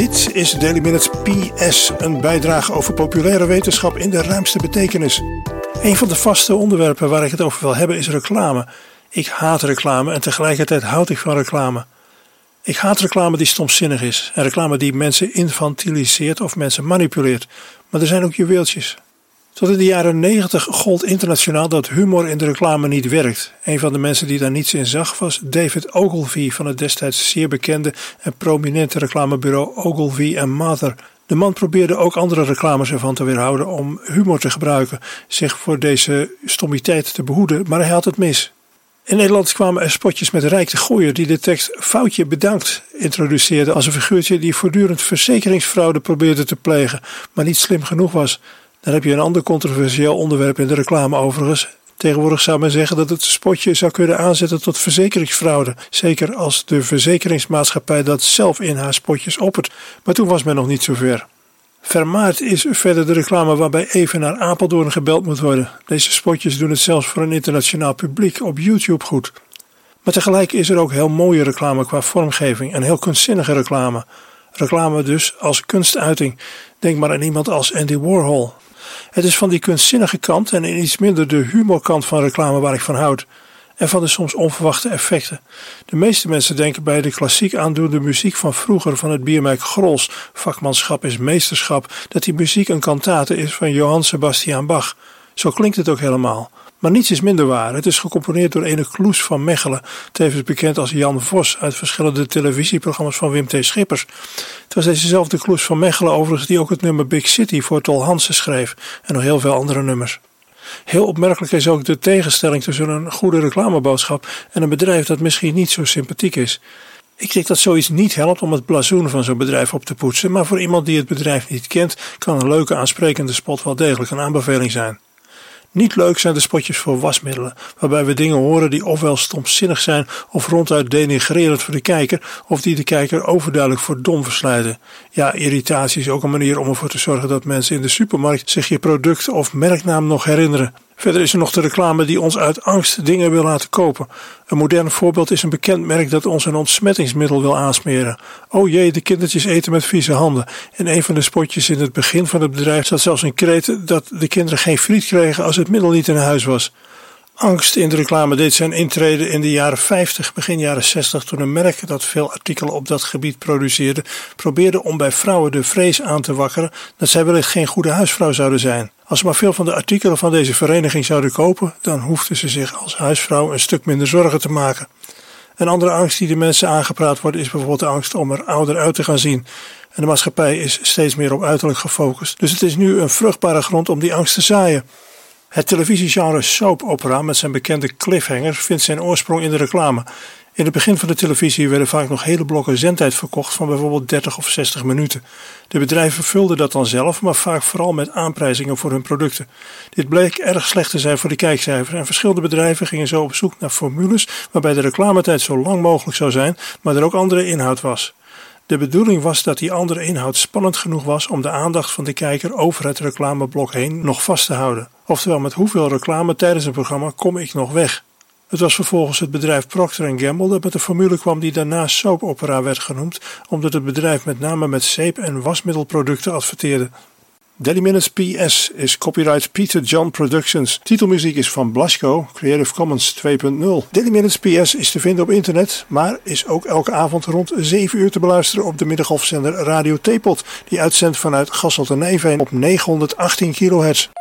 Dit is Daily Minutes PS, een bijdrage over populaire wetenschap in de ruimste betekenis. Een van de vaste onderwerpen waar ik het over wil hebben is reclame. Ik haat reclame en tegelijkertijd houd ik van reclame. Ik haat reclame die stomzinnig is en reclame die mensen infantiliseert of mensen manipuleert. Maar er zijn ook juweeltjes. Tot in de jaren 90 gold internationaal dat humor in de reclame niet werkt. Een van de mensen die daar niets in zag was David Ogilvy van het destijds zeer bekende en prominente reclamebureau Ogilvy & Mather. De man probeerde ook andere reclames ervan te weerhouden om humor te gebruiken, zich voor deze stommiteit te behoeden, maar hij had het mis. In Nederland kwamen er spotjes met Rijk de Gooier die de tekst "Foutje bedankt" introduceerde als een figuurtje die voortdurend verzekeringsfraude probeerde te plegen, maar niet slim genoeg was. Dan heb je een ander controversieel onderwerp in de reclame overigens. Tegenwoordig zou men zeggen dat het spotje zou kunnen aanzetten tot verzekeringsfraude. Zeker als de verzekeringsmaatschappij dat zelf in haar spotjes oppert. Maar toen was men nog niet zo ver. Vermaard is verder de reclame waarbij even naar Apeldoorn gebeld moet worden. Deze spotjes doen het zelfs voor een internationaal publiek op YouTube goed. Maar tegelijk is er ook heel mooie reclame qua vormgeving en heel kunstzinnige reclame. Reclame dus als kunstuiting. Denk maar aan iemand als Andy Warhol. Het is van die kunstzinnige kant en in iets minder de humorkant van reclame waar ik van houd. En van de soms onverwachte effecten. De meeste mensen denken bij de klassiek aandoende muziek van vroeger van het biermerk Grols, vakmanschap is meesterschap, dat die muziek een kantate is van Johann Sebastian Bach. Zo klinkt het ook helemaal. Maar niets is minder waar. Het is gecomponeerd door ene Kloes van Mechelen, tevens bekend als Jan Vos uit verschillende televisieprogramma's van Wim T. Schippers. Het was dezezelfde Kloes van Mechelen overigens die ook het nummer Big City voor Tol Hansen schreef en nog heel veel andere nummers. Heel opmerkelijk is ook de tegenstelling tussen een goede reclameboodschap en een bedrijf dat misschien niet zo sympathiek is. Ik denk dat zoiets niet helpt om het blazoen van zo'n bedrijf op te poetsen, maar voor iemand die het bedrijf niet kent kan een leuke aansprekende spot wel degelijk een aanbeveling zijn. Niet leuk zijn de spotjes voor wasmiddelen, waarbij we dingen horen die ofwel stomzinnig zijn of ronduit denigrerend voor de kijker, of die de kijker overduidelijk voor dom verslijten. Ja, irritatie is ook een manier om ervoor te zorgen dat mensen in de supermarkt zich je product of merknaam nog herinneren. Verder is er nog de reclame die ons uit angst dingen wil laten kopen. Een modern voorbeeld is een bekend merk dat ons een ontsmettingsmiddel wil aansmeren. Oh jee, de kindertjes eten met vieze handen. In een van de spotjes in het begin van het bedrijf zat zelfs een kreet dat de kinderen geen friet kregen als het middel niet in huis was. Angst in de reclame deed zijn intrede in de jaren 50, begin jaren 60, toen een merk dat veel artikelen op dat gebied produceerde, probeerde om bij vrouwen de vrees aan te wakkeren dat zij wellicht geen goede huisvrouw zouden zijn. Als ze maar veel van de artikelen van deze vereniging zouden kopen, dan hoefden ze zich als huisvrouw een stuk minder zorgen te maken. Een andere angst die de mensen aangepraat wordt is bijvoorbeeld de angst om er ouder uit te gaan zien. En de maatschappij is steeds meer op uiterlijk gefocust. Dus het is nu een vruchtbare grond om die angst te zaaien. Het televisiegenre soap opera met zijn bekende cliffhangers vindt zijn oorsprong in de reclame. In het begin van de televisie werden vaak nog hele blokken zendtijd verkocht van bijvoorbeeld 30 of 60 minuten. De bedrijven vulden dat dan zelf, maar vaak vooral met aanprijzingen voor hun producten. Dit bleek erg slecht te zijn voor de kijkcijfers en verschillende bedrijven gingen zo op zoek naar formules waarbij de reclametijd zo lang mogelijk zou zijn, maar er ook andere inhoud was. De bedoeling was dat die andere inhoud spannend genoeg was om de aandacht van de kijker over het reclameblok heen nog vast te houden. Oftewel, met hoeveel reclame tijdens een programma kom ik nog weg? Het was vervolgens het bedrijf Procter & Gamble dat met een formule kwam die daarna soap opera werd genoemd, omdat het bedrijf met name met zeep- en wasmiddelproducten adverteerde. Daily Minutes PS is copyright Peter John Productions. Titelmuziek is van Blasco, Creative Commons 2.0. Daily Minutes PS is te vinden op internet, maar is ook elke avond rond 7 uur te beluisteren op de middengolfzender Radio Theepot, die uitzendt vanuit Gasselt en Nijveen op 918 kHz.